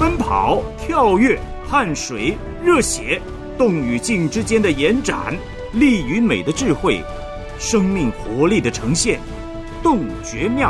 奔跑、跳跃、汗水、热血，动与静之间的延展，力与美的智慧，生命活力的呈现，动觉妙。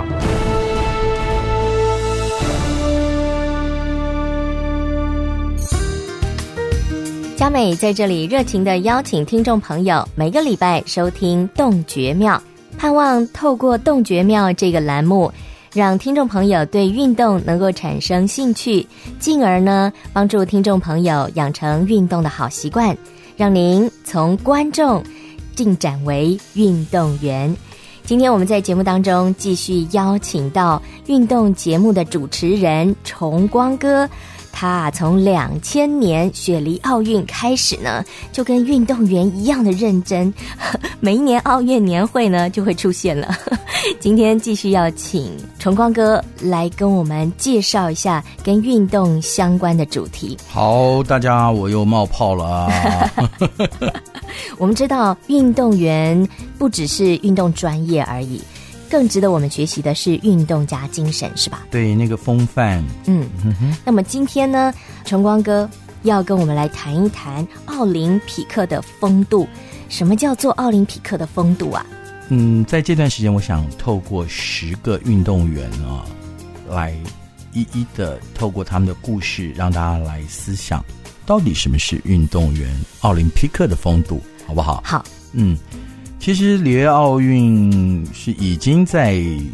嘉美在这里热情地邀请听众朋友每个礼拜收听动觉妙，盼望透过动觉妙这个栏目，让听众朋友对运动能够产生兴趣，进而呢帮助听众朋友养成运动的好习惯，让您从观众进展为运动员。今天我们在节目当中继续邀请到运动节目的主持人崇光哥，他从2000年雪梨奥运开始呢，就跟运动员一样的认真，每一年奥运年会呢就会出现了。今天继续要请崇光哥来跟我们介绍一下跟运动相关的主题。 好，大家我又冒泡了啊！ 我们知道运动员不只是运动专业而已，更值得我们学习的是运动家精神，是吧？ 对，那个风范。 那么今天呢，崇光哥要跟我们来谈一谈奥林匹克的风度。什么叫做奥林匹克的风度啊？ 在这段时间我想透过10个运动员啊，来一一的透过他们的故事让大家来思想到底什么是运动员奥林匹克的风度，好不好？ 好。 其实里约奥运是已经在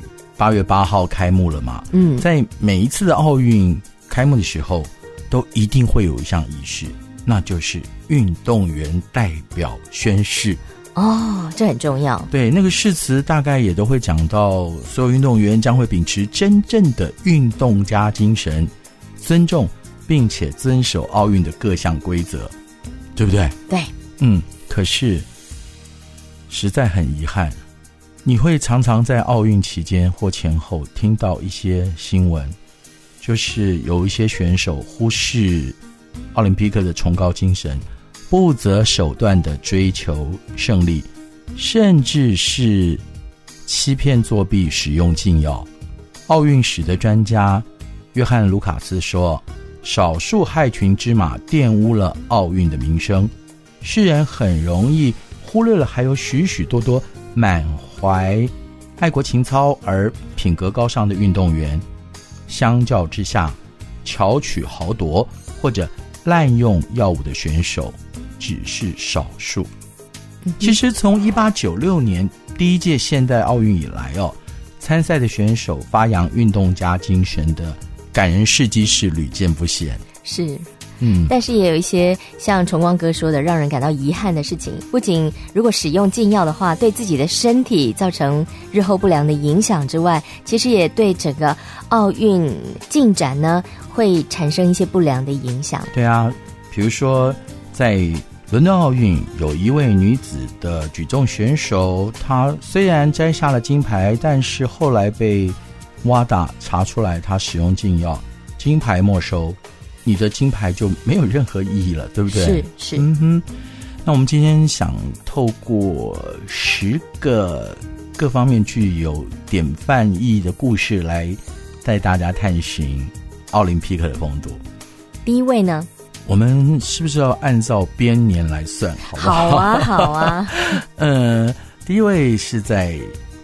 8月8号开幕了嘛。在每一次的奥运开幕的时候都一定会有一项仪式，那就是运动员代表宣誓。 这很重要。 对，那个誓词大概也都会讲到所有运动员将会秉持真正的运动家精神，尊重并且遵守奥运的各项规则，对不对？ 对。 可是实在很遗憾，你会常常在奥运期间或前后听到一些新闻，就是有一些选手忽视奥林匹克的崇高精神，不择手段的追求胜利，甚至是欺骗作弊使用禁药。奥运史的专家约翰·卢卡斯说，少数害群之马玷污了奥运的名声，世人很容易忽略了还有许许多多满怀爱国情操而品格高尚的运动员，相较之下，巧取豪夺或者滥用药物的选手只是少数。其实从1896年第一届现代奥运以来参赛的选手发扬运动家精神的感人事迹是屡见不鲜。 是。但是也有一些像崇光哥说的让人感到遗憾的事情，不仅如果使用禁药的话对自己的身体造成日后不良的影响之外，其实也对整个奥运进展呢会产生一些不良的影响。 对啊，比如说在伦敦奥运有一位女子的举重选手，她虽然摘下了金牌，但是后来被WADA查出来她使用禁药，金牌没收，你的金牌就没有任何意义了，对不对？ 是。 那我们今天想透过10个各方面具有典范意义的故事来带大家探寻奥林匹克的风度。 第一位呢， 我们是不是要按照编年来算？好不好？ 好啊。 第一位是在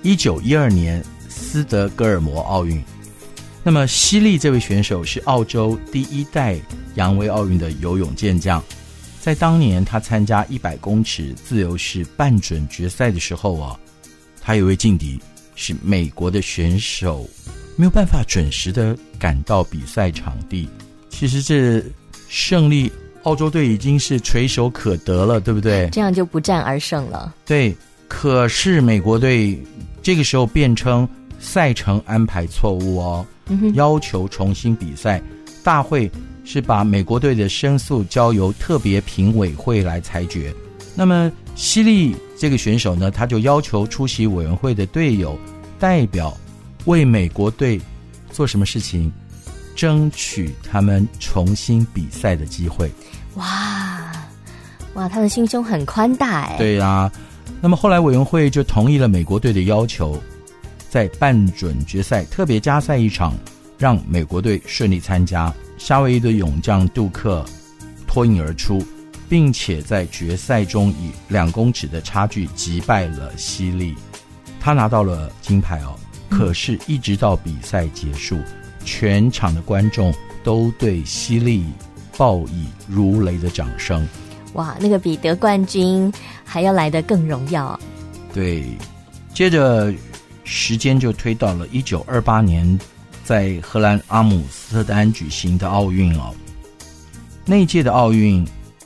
1912年斯德哥尔摩奥运。那么希利这位选手是澳洲第一代扬威奥运的游泳健将，在当年他参加100公尺自由式半准决赛的时候他有位劲敌是美国的选手，没有办法准时的赶到比赛场地。其实这胜利澳洲队已经是垂手可得了，对不对？ 这样就不战而胜了。 对，可是美国队这个时候辩称赛程安排错误要求重新比赛。大会是把美国队的申诉交由特别评委会来裁决。那么希利这个选手呢，他就要求出席委员会的队友代表为美国队做什么事情，争取他们重新比赛的机会。 哇，他的心胸很宽大。 对啊，那么后来委员会就同意了美国队的要求，在半准决赛特别加赛一场，让美国队顺利参加。 夏威夷的勇将杜克脱颖而出，并且在决赛中以2公尺的差距击败了希利，他拿到了金牌哦。可是一直到比赛结束，全场的观众都对希利报以如雷的掌声。 哇，那个比得冠军还要来得更荣耀。 对，接着时间就推到了1928年在荷兰阿姆斯特丹举行的奥运哦。那一届的奥运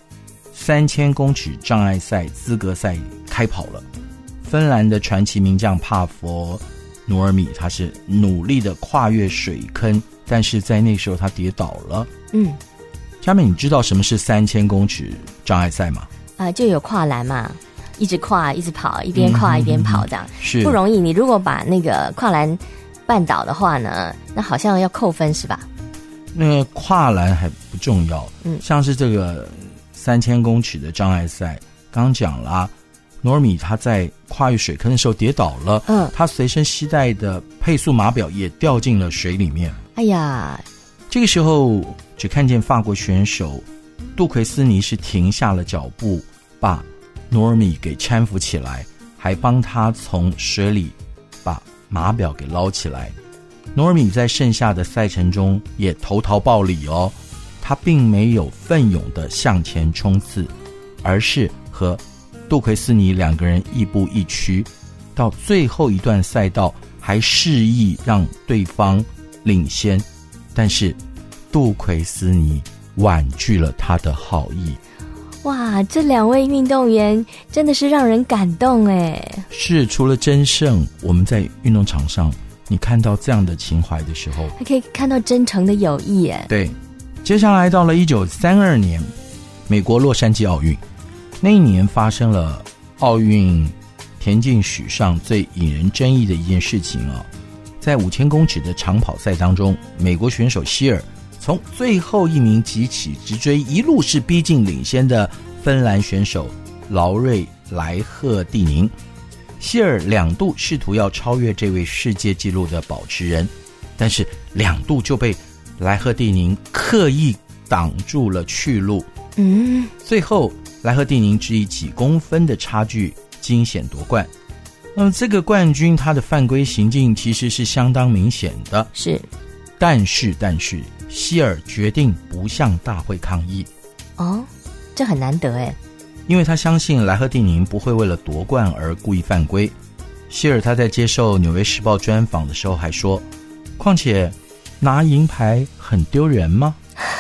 3000公尺障碍赛资格赛开跑了，芬兰的传奇名将帕佛努尔米，他是努力的跨越水坑，但是在那时候他跌倒了。佳美，你知道什么是3000公尺障碍赛吗？ 就有跨栏嘛，一直跨一直跑，一边跨一边跑，这样是不容易。你如果把那个跨栏绊倒的话呢，那好像要扣分是吧？ 那个跨栏还不重要，像是这个3000公尺的障碍赛，刚刚讲了啊，努尔米他在跨越水坑的时候跌倒了，他随身携带的配速码表也掉进了水里面。 哎呀， 这个时候只看见法国选手杜奎斯尼是停下了脚步，把努尔米给搀扶起来，还帮他从水里把码表给捞起来。努尔米在剩下的赛程中也投桃报李哦，他并没有奋勇的向前冲刺，而是和杜奎斯尼2个人亦步亦趋，到最后一段赛道还示意让对方领先，但是杜奎斯尼婉拒了他的好意。 哇，这2位运动员真的是让人感动哎！ 是，除了争胜，我们在运动场上你看到这样的情怀的时候， 还可以看到真诚的友谊耶。 对，接下来到了1932年美国洛杉矶奥运，那一年发生了奥运田径史上最引人争议的一件事情啊，在5000公尺的长跑赛当中，美国选手希尔从最后一名急起直追，一路是逼近领先的芬兰选手劳瑞莱赫蒂宁。希尔2度试图要超越这位世界纪录的保持人，但是2度就被莱赫蒂宁刻意挡住了去路。最后莱赫蒂宁只以几公分的差距惊险夺冠。那么这个冠军他的犯规行径其实是相当明显的， 是， 但是希尔决定不向大会抗议。 哦，这很难得哎， 因为他相信莱赫蒂宁不会为了夺冠而故意犯规。希尔他在接受《纽约时报》专访的时候还说，况且拿银牌很丢人吗？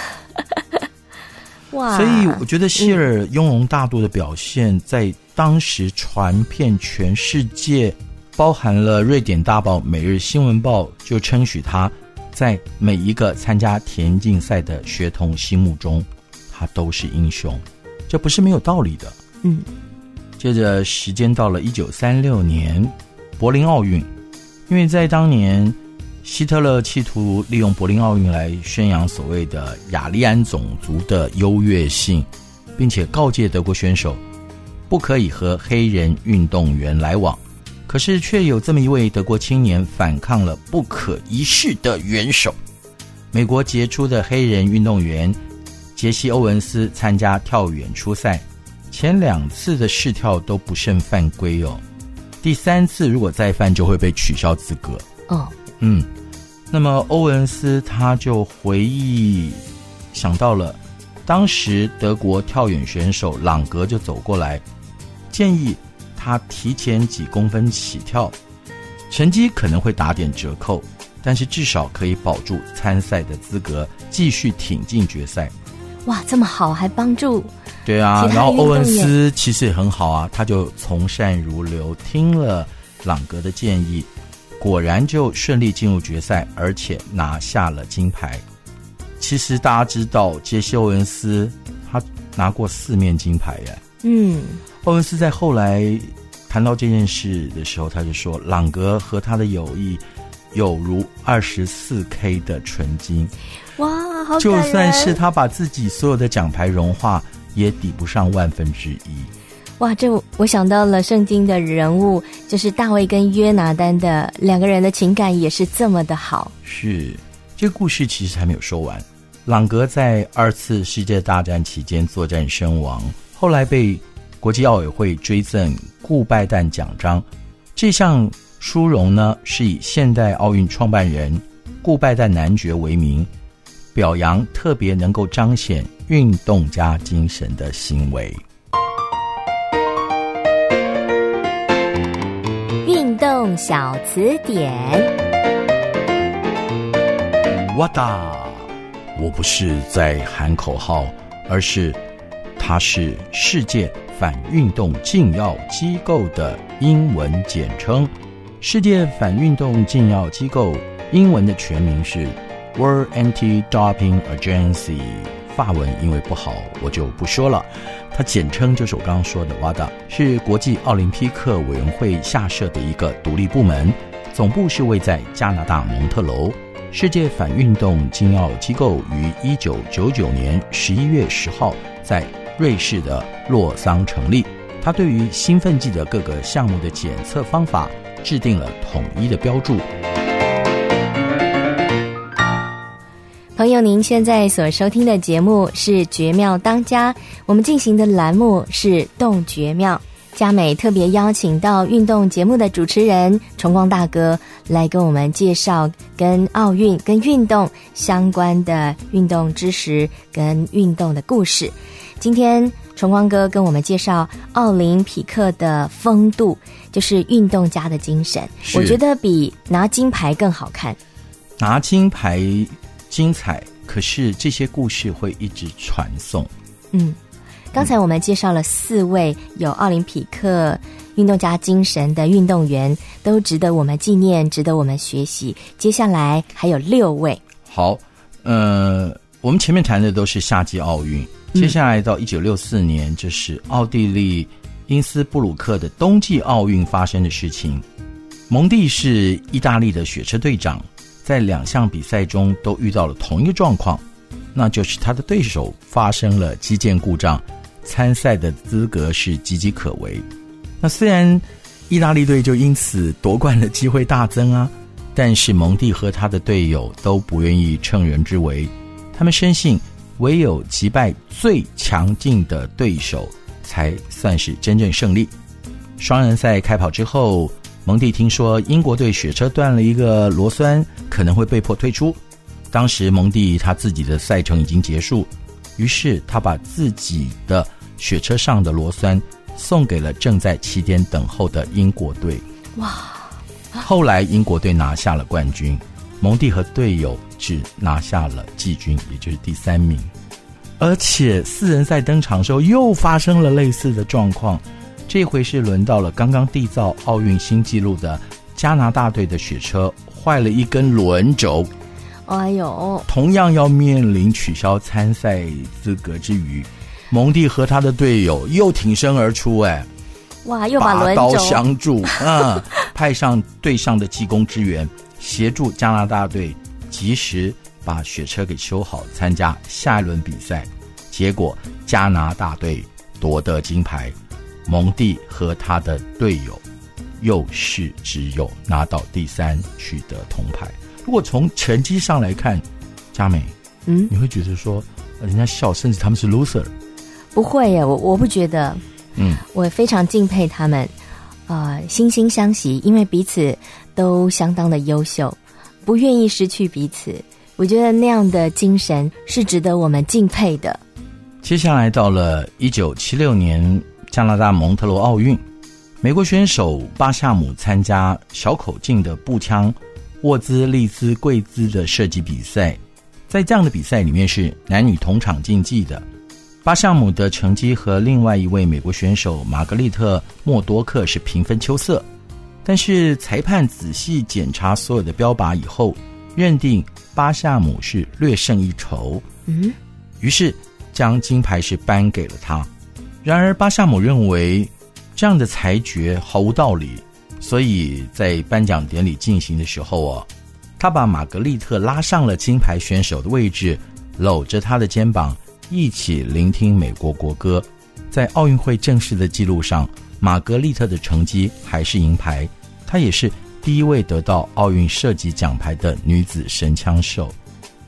哇！ 所以我觉得希尔雍容大度的表现在当时传遍全世界，包含了瑞典大报《每日新闻报》就称许他在每一个参加田径赛的学童心目中，他都是英雄，这不是没有道理的。接着时间到了1936年柏林奥运，因为在当年希特勒企图利用柏林奥运来宣扬所谓的雅利安种族的优越性，并且告诫德国选手不可以和黑人运动员来往，可是却有这么一位德国青年反抗了不可一世的元首。美国杰出的黑人运动员杰西·欧文斯参加跳远初赛，前2次的试跳都不慎犯规哦，第3次如果再犯就会被取消资格。那么欧文斯他就回忆想到了当时德国跳远选手朗格就走过来，建议他提前几公分起跳，成绩可能会打点折扣，但是至少可以保住参赛的资格，继续挺进决赛。 哇，这么好，还帮助。 对啊，然后欧文斯其实也很好啊，他就从善如流，听了朗格的建议，果然就顺利进入决赛，而且拿下了金牌。其实大家知道杰西·欧文斯他拿过4面金牌耶。欧文斯在后来谈到这件事的时候，他就说朗格和他的友谊有如24K 的纯金。 哇，好感人！ 就算是他把自己所有的奖牌融化，也抵不上1/1000。 哇，这我想到了圣经的人物，就是大卫跟约拿单的2个人的情感也是这么的好。 是，这个故事其实还没有说完。 朗格在2次世界大战期间作战身亡，后来被国际奥委会追赠顾拜旦奖章。这项殊荣呢，是以现代奥运创办人顾拜旦男爵为名，表扬特别能够彰显运动家精神的行为。 运动小词典。 哇哒！我不是在喊口号，而是它是世界反运动禁药机构的英文简称。世界反运动禁药机构英文的全名是 World Anti-Doping Agency， 法文因为不好我就不说了，它简称就是我刚刚说的 WADA， 是国际奥林匹克委员会下设的一个独立部门，总部是位在加拿大蒙特楼。世界反运动禁药机构于1999年11月10号在瑞士的洛桑成立，它对于兴奋剂的各个项目的检测方法制定了统一的标注。 朋友，您现在所收听的节目是绝妙当家，我们进行的栏目是动绝妙。佳美特别邀请到运动节目的主持人崇光大哥来跟我们介绍跟奥运跟运动相关的运动知识跟运动的故事。今天崇光哥跟我们介绍奥林匹克的风度，就是运动家的精神，我觉得比拿金牌更好看。 拿金牌精彩，可是这些故事会一直传颂。 刚才我们介绍了4位有奥林匹克运动家精神的运动员，都值得我们纪念，值得我们学习。接下来还有6位。 好，我们前面谈的都是夏季奥运，接下来到1964年，这是奥地利因斯布鲁克的冬季奥运发生的事情。蒙蒂是意大利的雪车队长，在2项比赛中都遇到了同一个状况，那就是他的对手发生了机件故障，参赛的资格是岌岌可危。那虽然意大利队就因此夺冠的机会大增啊，但是蒙蒂和他的队友都不愿意乘人之危，他们深信唯有击败最强劲的对手才算是真正胜利。双人赛开跑之后，蒙蒂听说英国队雪车断了一个螺栓，可能会被迫退出。当时蒙蒂他自己的赛程已经结束，于是他把自己的雪车上的螺栓送给了正在起点等候的英国队。 哇！ 后来英国队拿下了冠军，蒙蒂和队友只拿下了季军，也就是第3名。而且4人赛登场的时候又发生了类似的状况，这回是轮到了刚刚缔造奥运新纪录的加拿大队的雪车坏了一根轮轴。 哎呦， 同样要面临取消参赛资格之余，蒙蒂和他的队友又挺身而出， 哇，又把轮轴拔刀相助派上队上的技工支援，协助加拿大队及时把雪车给修好，参加下一轮比赛。结果加拿大队夺得金牌，蒙蒂和他的队友又是只有拿到第3，取得铜牌。如果从成绩上来看，佳美，你会觉得说人家笑，甚至他们是 loser？ 不会耶，我不觉得。我非常敬佩他们，惺惺相惜，因为彼此都相当的优秀，不愿意失去彼此。我觉得那样的精神是值得我们敬佩的。 接下来到了1976年加拿大蒙特罗奥运，美国选手巴夏姆参加小口径的步枪沃兹利兹贵兹的射击比赛，在这样的比赛里面是男女同场竞技的。巴夏姆的成绩和另外一位美国选手玛格丽特莫多克是平分秋色，但是裁判仔细检查所有的标靶以后，认定巴夏姆是略胜一筹，于是将金牌是颁给了他。然而巴夏姆认为这样的裁决毫无道理，所以在颁奖典礼进行的时候他把玛格丽特拉上了金牌选手的位置，搂着他的肩膀一起聆听美国国歌。在奥运会正式的记录上，玛格丽特的成绩还是银牌，她也是第一位得到奥运射击奖牌的女子神枪手。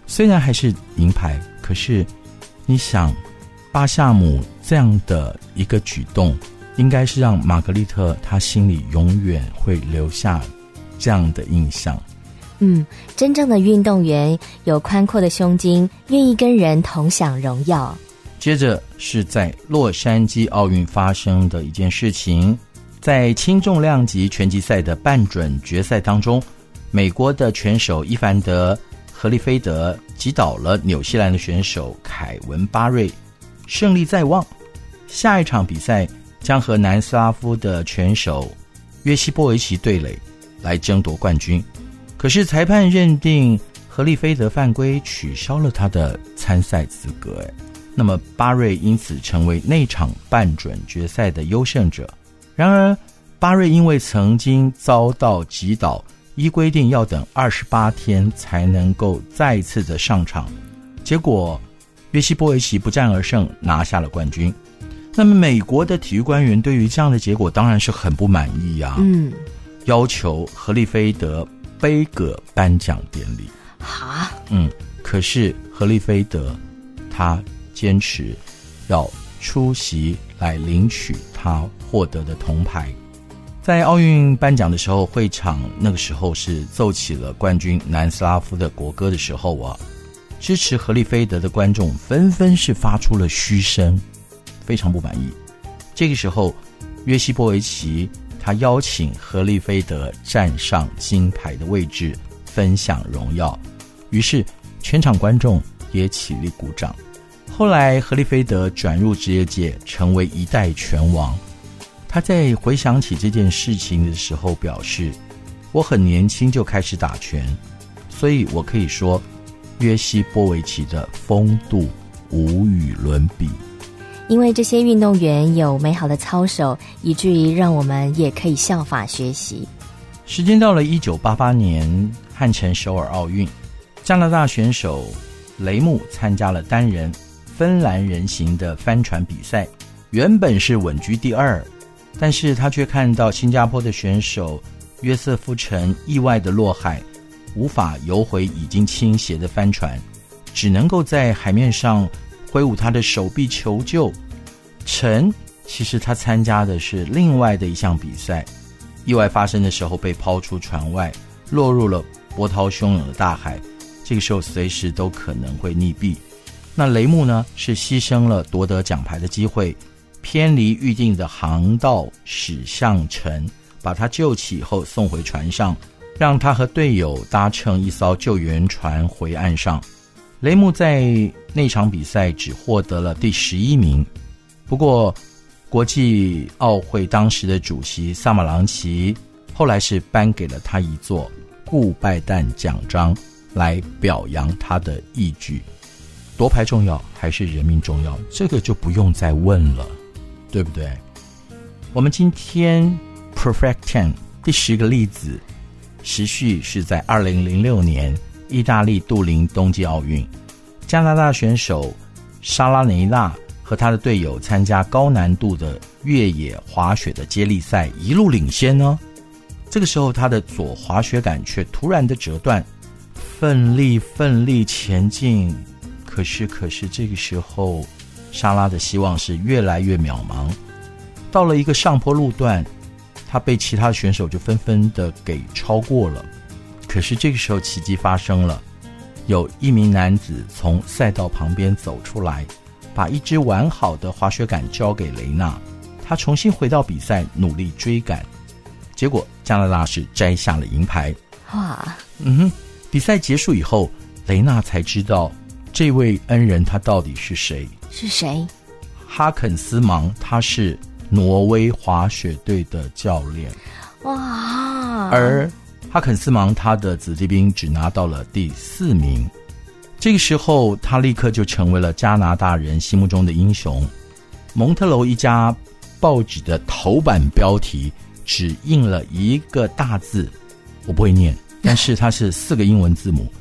虽然还是银牌，可是你想，巴夏姆这样的一个举动，应该是让玛格丽特她心里永远会留下这样的印象。 真正的运动员有宽阔的胸襟，愿意跟人同享荣耀。 接着是在洛杉矶奥运发生的一件事情，在轻重量级拳击赛的半准决赛当中，美国的拳手伊凡德·荷利菲德击倒了纽西兰的选手凯文·巴瑞，胜利在望。下一场比赛将和南斯拉夫的拳手约西波维奇对垒，来争夺冠军。可是裁判认定荷利菲德犯规，取消了他的参赛资格。那么巴瑞因此成为那场半准决赛的优胜者。然而巴瑞因为曾经遭到击倒，依规定要等28天才能够再次的上场，结果约西波维奇不战而胜，拿下了冠军。那么美国的体育官员对于这样的结果当然是很不满意啊，要求荷利菲德杯葛颁奖典礼。可是荷利菲德他坚持要出席来领取他获得的铜牌。在奥运颁奖的时候，会场那个时候是奏起了冠军南斯拉夫的国歌的时候啊，支持荷利菲德的观众纷纷是发出了嘘声，非常不满意。这个时候约西波维奇他邀请荷利菲德站上金牌的位置分享荣耀，于是全场观众也起立鼓掌。后来荷利菲德转入职业界，成为一代拳王。他在回想起这件事情的时候表示，我很年轻就开始打拳，所以我可以说约西波维奇的风度无与伦比。 因为这些运动员有美好的操守，以至于让我们也可以效法学习。 时间到了1988年汉城首尔奥运，加拿大选手雷姆参加了单人芬兰人形的帆船比赛，原本是稳居第2，但是他却看到新加坡的选手约瑟夫陈意外的落海，无法游回已经倾斜的帆船，只能够在海面上挥舞他的手臂求救。陈其实他参加的是另外的一项比赛，意外发生的时候被抛出船外，落入了波涛汹涌的大海，这个时候随时都可能会溺毙。那雷姆呢，是牺牲了夺得奖牌的机会，偏离预定的航道驶向陈，把他救起以后送回船上，让他和队友搭乘一艘救援船回岸上。雷姆在那场比赛只获得了第11名，不过国际奥会当时的主席萨马朗奇后来是颁给了他一座顾拜旦奖章，来表扬他的义举。夺牌重要还是人民重要，这个就不用再问了，对不对？我们今天 Perfect 10第10个例子，时序是在2006年意大利杜林冬季奥运，加拿大选手莎拉雷纳和他的队友参加高难度的越野滑雪的接力赛，一路领先呢。这个时候他的左滑雪杆却突然的折断，奋力前进，可是这个时候莎拉的希望是越来越渺茫。到了一个上坡路段，他被其他选手就纷纷的给超过了。可是这个时候奇迹发生了，有一名男子从赛道旁边走出来，把一支完好的滑雪杆交给雷纳，他重新回到比赛努力追赶，结果加拿大是摘下了银牌。 哇， 比赛结束以后，雷纳才知道这位恩人他到底是谁。 是谁？ 哈肯斯芒，他是挪威滑雪队的教练。 哇！ 而哈肯斯芒他的子弟兵只拿到了第4名。这个时候他立刻就成为了加拿大人心目中的英雄。蒙特楼一家报纸的头版标题只印了一个大字，我不会念，但是它是4个英文字母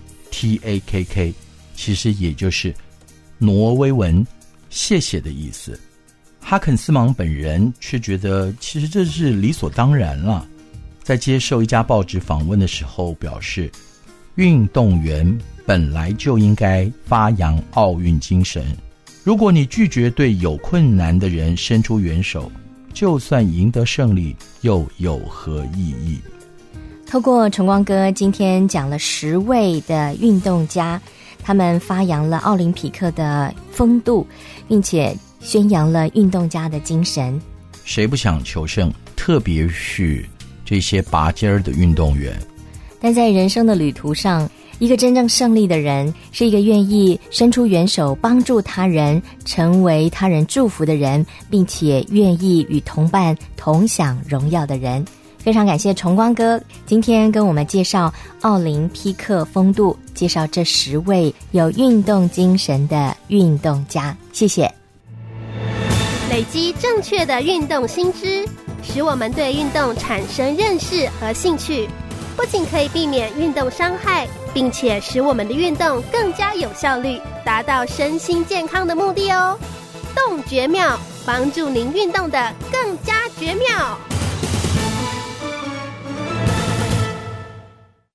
TAKK， 其实也就是挪威文谢谢的意思。哈肯斯芒本人却觉得其实这是理所当然了，在接受一家报纸访问的时候表示， 运动员本来就应该发扬奥运精神。如果你拒绝对有困难的人伸出援手，就算赢得胜利，又有何意义？ 透过崇光哥今天讲了10位的运动家，他们发扬了奥林匹克的风度，并且宣扬了运动家的精神。 谁不想求胜？特别是这些拔尖儿的运动员。 但在人生的旅途上，一个真正胜利的人，是一个愿意伸出援手帮助他人，成为他人祝福的人，并且愿意与同伴同享荣耀的人。非常感谢崇光哥今天跟我们介绍奥林匹克风度，介绍这10位有运动精神的运动家，谢谢。 累积正确的运动新知，使我们对运动产生认识和兴趣，不仅可以避免运动伤害，并且使我们的运动更加有效率，达到身心健康的目的哦。动觉妙，帮助您运动的更加绝妙。